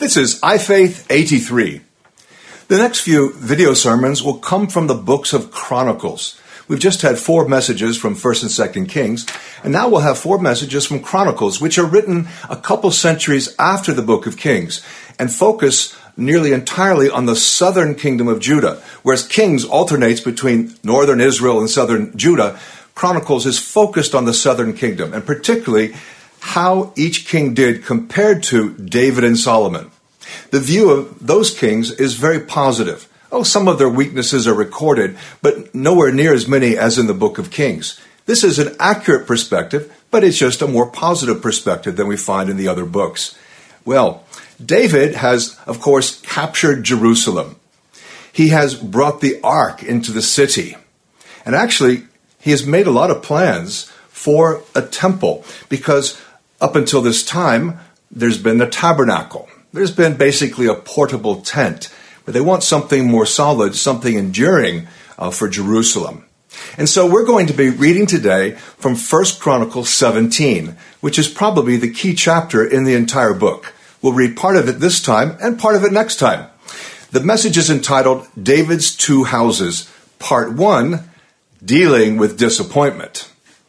This is iFaith 83. The next few video sermons will come from the books of Chronicles. We've just had 4 messages from 1st and 2nd Kings, and now we'll have 4 messages from Chronicles, which are written a couple centuries after the book of Kings, and focus nearly entirely on the southern kingdom of Judah. Whereas Kings alternates between northern Israel and southern Judah, Chronicles is focused on the southern kingdom, and particularly how each king did compared to David and Solomon. The view of those kings is very positive. Some of their weaknesses are recorded, but nowhere near as many as in the book of Kings. This is an accurate perspective, but it's just a more positive perspective than we find in the other books. Well, David has, of course, captured Jerusalem. He has brought the ark into the city. And actually, he has made a lot of plans for a temple, because up until this time, there's been the tabernacle. There's been basically a portable tent, but they want something more solid, something enduring for Jerusalem. And so we're going to be reading today from 1 Chronicles 17, which is probably the key chapter in the entire book. We'll read part of it this time and part of it next time. The message is entitled David's Two Houses, Part 1, Dealing with Disappointment.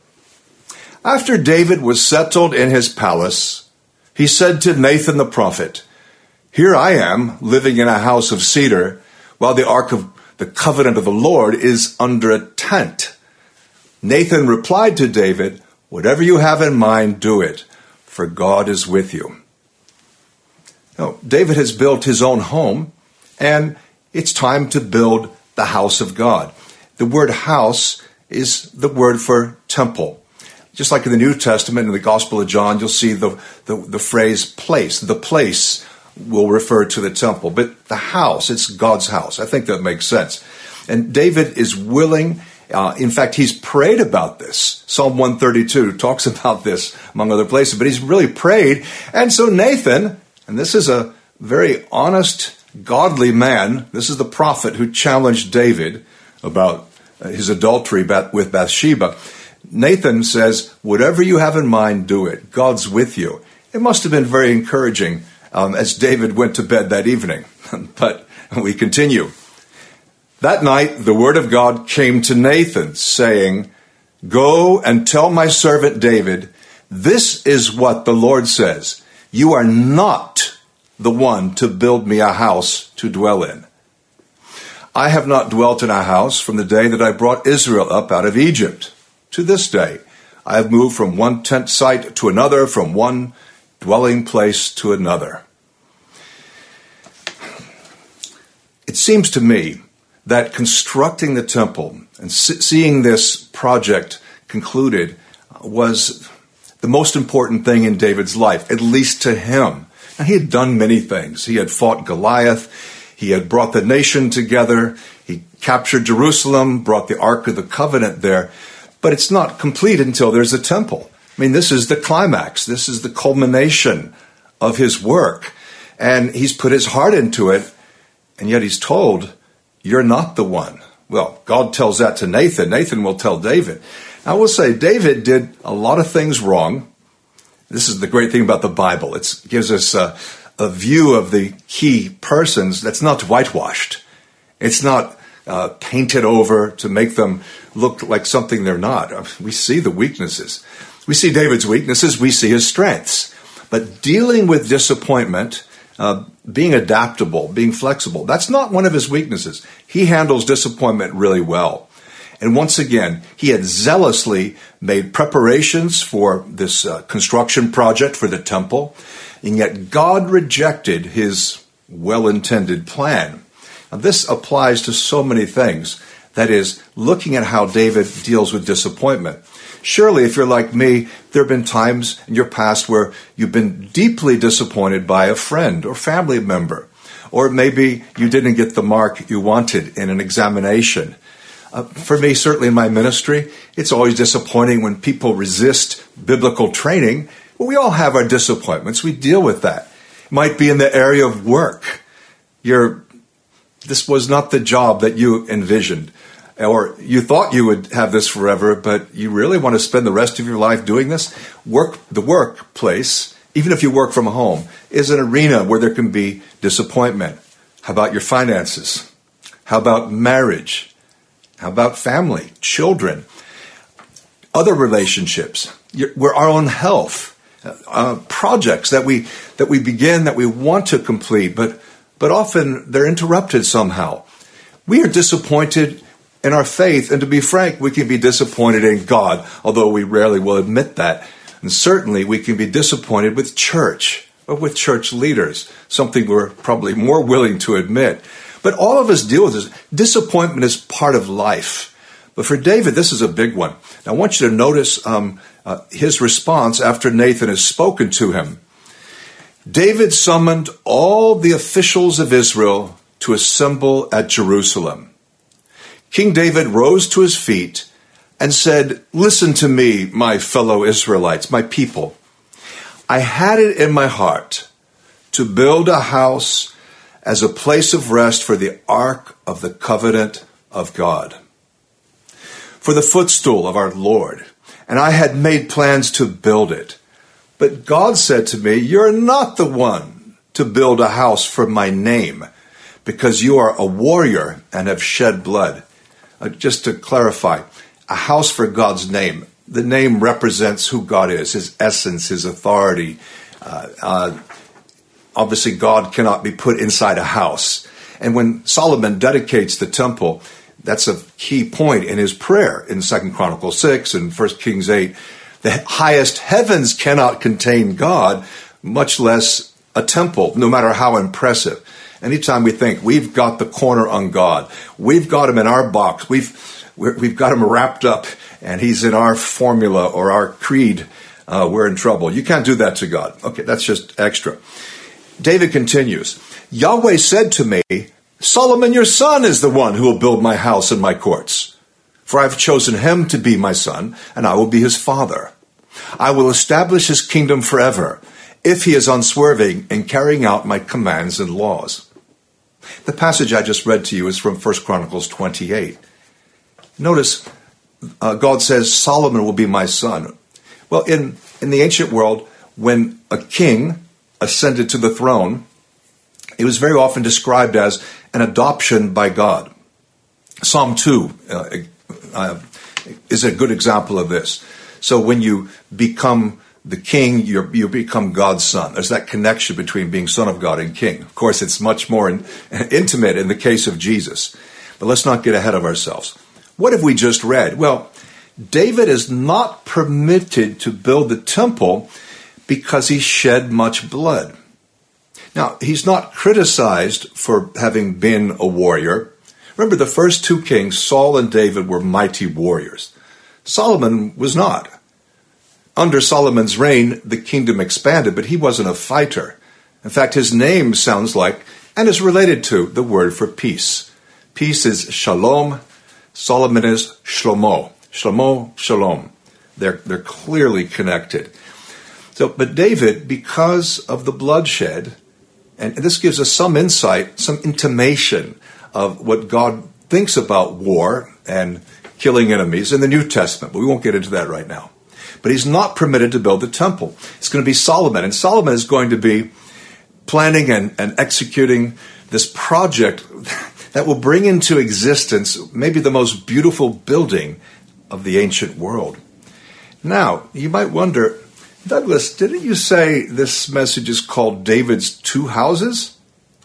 After David was settled in his palace, he said to Nathan the prophet, "Here I am, living in a house of cedar, while the ark of the covenant of the Lord is under a tent." Nathan replied to David, "Whatever you have in mind, do it, for God is with you." Now, David has built his own home, and it's time to build the house of God. The word house is the word for temple. Just like in the New Testament, in the Gospel of John, you'll see the phrase place. The place will refer to the temple. But the house, it's God's house. I think that makes sense. And David is willing, in fact, he's prayed about this. Psalm 132 talks about this, among other places, but he's really prayed. And so Nathan, and this is a very honest, godly man, this is the prophet who challenged David about his adultery with Bathsheba. Nathan says, "Whatever you have in mind, do it. God's with you." It must have been very encouraging as David went to bed that evening. But we continue. That night, the word of God came to Nathan, saying, "Go and tell my servant David, this is what the Lord says. You are not the one to build me a house to dwell in. I have not dwelt in a house from the day that I brought Israel up out of Egypt. To this day, I have moved from one tent site to another, from one dwelling place to another." It seems to me that constructing the temple and seeing this project concluded was the most important thing in David's life, at least to him. Now, he had done many things. He had fought Goliath. He had brought the nation together. He captured Jerusalem, brought the Ark of the Covenant there. But it's not complete until there's a temple. I mean, this is the climax. This is the culmination of his work. And he's put his heart into it, and yet he's told, "You're not the one." Well, God tells that to Nathan. Nathan will tell David. I will say David did a lot of things wrong. This is the great thing about the Bible. It gives us a view of the key persons that's not whitewashed. It's not painted over to make them look like something they're not. We see the weaknesses. We see David's weaknesses. We see his strengths. But dealing with disappointment, being adaptable, being flexible, that's not one of his weaknesses. He handles disappointment really well. And once again, he had zealously made preparations for this construction project for the temple, and yet God rejected his well-intended plan. Now, this applies to so many things. That is, looking at how David deals with disappointment. Surely, if you're like me, there have been times in your past where you've been deeply disappointed by a friend or family member, or maybe you didn't get the mark you wanted in an examination. For me, certainly in my ministry, it's always disappointing when people resist biblical training. Well, we all have our disappointments. We deal with that. It might be in the area of work. This was not the job that you envisioned. Or you thought you would have this forever, but you really want to spend the rest of your life doing this? The workplace even if you work from home, is an arena where there can be disappointment. How about your finances? How about marriage? How about family, children, other relationships, our own health, projects that we begin, that we want to complete, but often they're interrupted somehow. We are disappointed in our faith, and to be frank, we can be disappointed in God, although we rarely will admit that. And certainly we can be disappointed with church or with church leaders, something we're probably more willing to admit. But all of us deal with this. Disappointment is part of life. But for David, this is a big one. Now, I want you to notice his response after Nathan has spoken to him. David summoned all the officials of Israel to assemble at Jerusalem. King David rose to his feet and said, "Listen to me, my fellow Israelites, my people. I had it in my heart to build a house as a place of rest for the ark of the covenant of God, for the footstool of our Lord. And I had made plans to build it. But God said to me, 'You're not the one to build a house for my name, because you are a warrior and have shed blood.'" Just to clarify, a house for God's name. The name represents who God is, his essence, his authority. Obviously, God cannot be put inside a house. And when Solomon dedicates the temple, that's a key point in his prayer in 2 Chronicles 6 and 1 Kings 8. The highest heavens cannot contain God, much less a temple, no matter how impressive. Anytime we think we've got the corner on God, we've got him in our box, we've got him wrapped up, and he's in our formula or our creed, we're in trouble. You can't do that to God. Okay, that's just extra. David continues, "Yahweh said to me, 'Solomon your son is the one who will build my house and my courts. For I have chosen him to be my son, and I will be his father. I will establish his kingdom forever, if he is unswerving in carrying out my commands and laws.'" The passage I just read to you is from 1 Chronicles 28. Notice God says, "Solomon will be my son." Well, in the ancient world, when a king ascended to the throne, it was very often described as an adoption by God. Psalm 2 is a good example of this. So when you become the king, you become God's son. There's that connection between being son of God and king. Of course, it's much more intimate in the case of Jesus. But let's not get ahead of ourselves. What have we just read? Well, David is not permitted to build the temple because he shed much blood. Now, he's not criticized for having been a warrior. Remember, the first two kings, Saul and David, were mighty warriors. Solomon was not. Under Solomon's reign, the kingdom expanded, but he wasn't a fighter. In fact, his name sounds like, and is related to, the word for peace. Peace is shalom. Solomon is shlomo. Shlomo, shalom. They're clearly connected. So, but David, because of the bloodshed, and this gives us some insight, some intimation of what God thinks about war and killing enemies in the New Testament. But we won't get into that right now. But he's not permitted to build the temple. It's going to be Solomon. And Solomon is going to be planning and executing this project that will bring into existence maybe the most beautiful building of the ancient world. Now, you might wonder, Douglas, didn't you say this message is called David's Two Houses?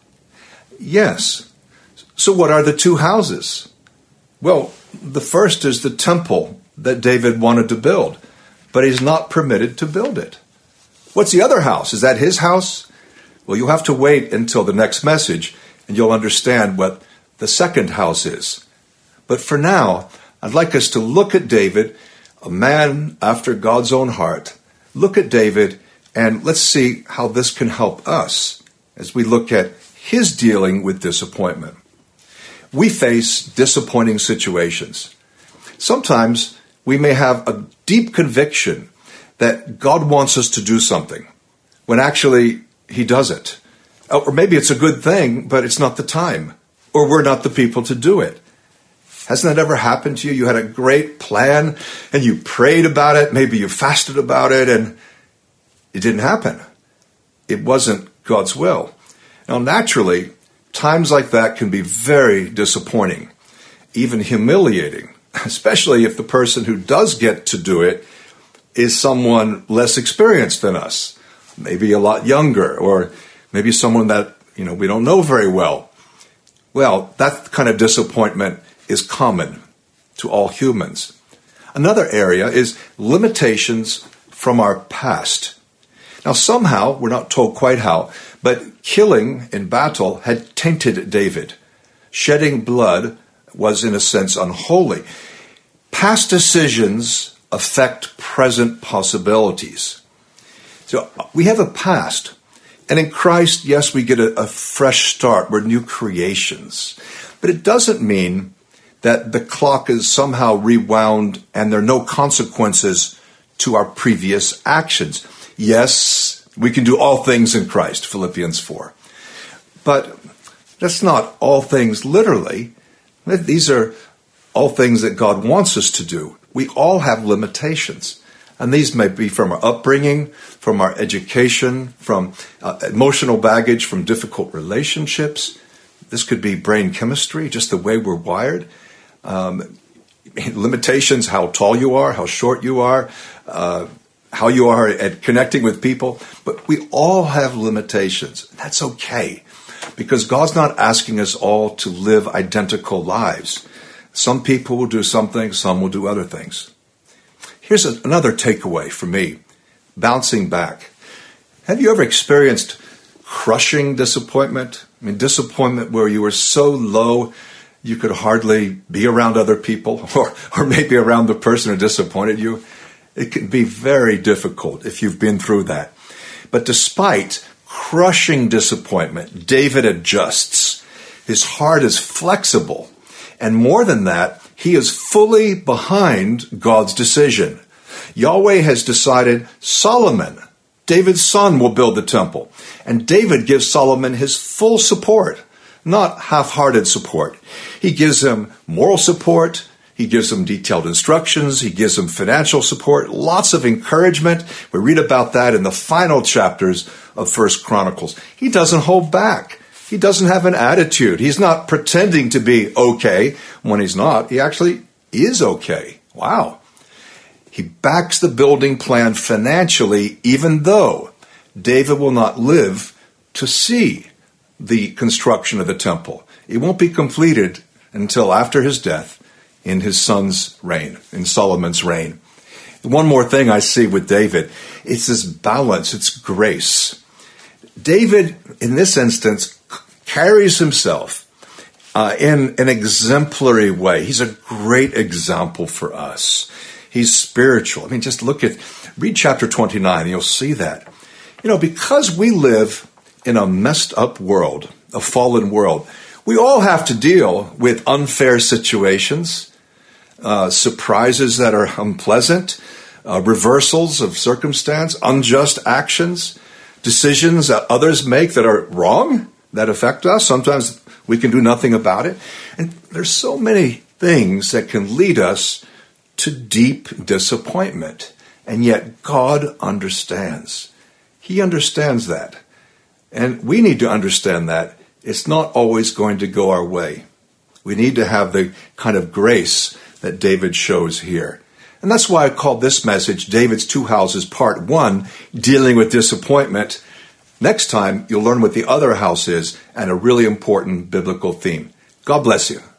Yes. So what are the two houses? Well, the first is the temple that David wanted to build, but he's not permitted to build it. What's the other house? Is that his house? Well, you'll have to wait until the next message, and you'll understand what the second house is. But for now, I'd like us to look at David, a man after God's own heart. Look at David, and let's see how this can help us as we look at his dealing with disappointment. We face disappointing situations. Sometimes we may have a deep conviction that God wants us to do something, when actually he doesn't. Or maybe it's a good thing, but it's not the time, or we're not the people to do it. Hasn't that ever happened to you? You had a great plan, and you prayed about it, maybe you fasted about it, and it didn't happen. it wasn't God's will. Now, naturally, times like that can be very disappointing, even humiliating, especially if the person who does get to do it is someone less experienced than us, maybe a lot younger, or maybe someone that, we don't know very well. Well, that kind of disappointment is common to all humans. Another area is limitations from our past. Now, somehow, we're not told quite how, but killing in battle had tainted David. Shedding blood was, in a sense, unholy. Past decisions affect present possibilities. So we have a past. And in Christ, yes, we get a fresh start. We're new creations. But it doesn't mean that the clock is somehow rewound and there are no consequences to our previous actions. Yes, we can do all things in Christ, Philippians 4. But that's not all things literally. These are all things that God wants us to do. We all have limitations. And these may be from our upbringing, from our education, from emotional baggage, from difficult relationships. This could be brain chemistry, just the way we're wired. Limitations, how tall you are, how short you are, how you are at connecting with people. But we all have limitations. That's okay, because God's not asking us all to live identical lives. Some people will do something, some will do other things. Here's another takeaway for me, bouncing back. Have you ever experienced crushing disappointment? Disappointment where you were so low you could hardly be around other people, or maybe around the person who disappointed you. It can be very difficult if you've been through that. But despite crushing disappointment, David adjusts. His heart is flexible. And more than that, he is fully behind God's decision. Yahweh has decided Solomon, David's son, will build the temple. And David gives Solomon his full support, not half-hearted support. He gives him moral support. He gives him detailed instructions. He gives him financial support, lots of encouragement. We read about that in the final chapters of 1 Chronicles. He doesn't hold back. He doesn't have an attitude. He's not pretending to be okay when he's not. He actually is okay. Wow. He backs the building plan financially, even though David will not live to see the construction of the temple. It won't be completed until after his death in his son's reign, in Solomon's reign. One more thing I see with David, it's this balance, it's grace. David, in this instance, carries himself in an exemplary way. He's a great example for us. He's spiritual. Just read chapter 29, and you'll see that. Because we live in a messed up world, a fallen world, we all have to deal with unfair situations, surprises that are unpleasant, reversals of circumstance, unjust actions, decisions that others make that are wrong, that affect us. Sometimes we can do nothing about it. And there's so many things that can lead us to deep disappointment. And yet God understands. He understands that. And we need to understand that it's not always going to go our way. We need to have the kind of grace that David shows here. And that's why I called this message David's Two Houses, Part 1, Dealing with Disappointment. Next time, you'll learn what the other house is and a really important biblical theme. God bless you.